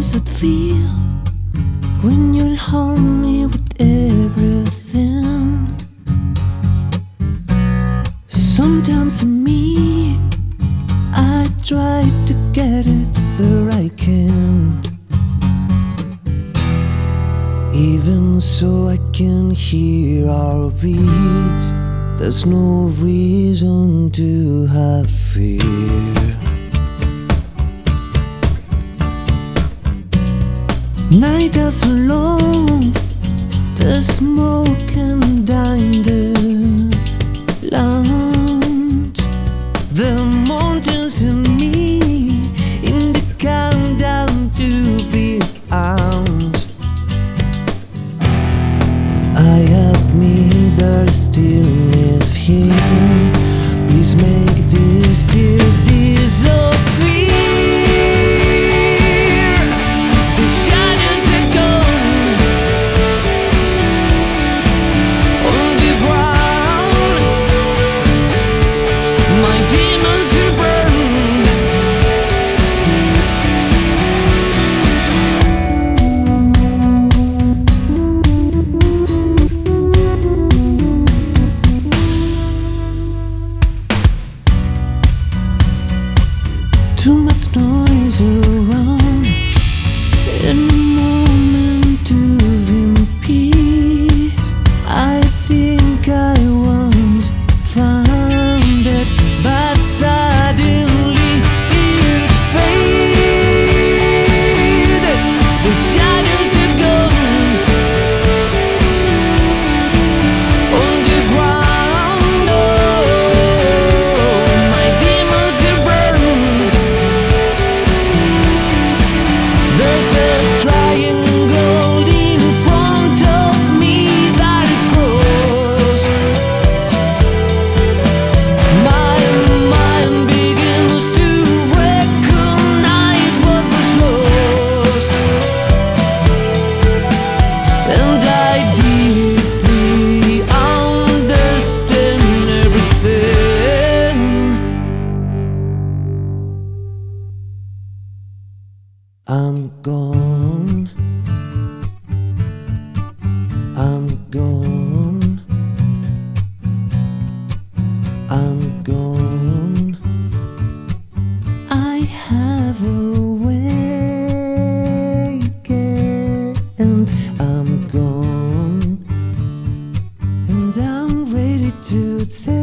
does it feel when you're in harmony with everything? Sometimes to me, I try to get it where I can. Even so I can hear our beats. There's no reason to have fear. Night is long, the smoke can dine the land. The mountains in me in the countdown to the end. I admit there's stillness here. Please make these tears disappear. The shadows are gone on the ground. My demons are burned. Too much noise around in a moment of peace. I think I once found it, but suddenly it faded. The shadows are gone on the ground. Oh, my demons are burned. There's a triangle in front of me that it grows. My mind begins to recognize what was lost, and I deeply understand everything. I'm gone. I'm gone. I'm gone. I have awakened. I'm gone, and I'm ready to tell.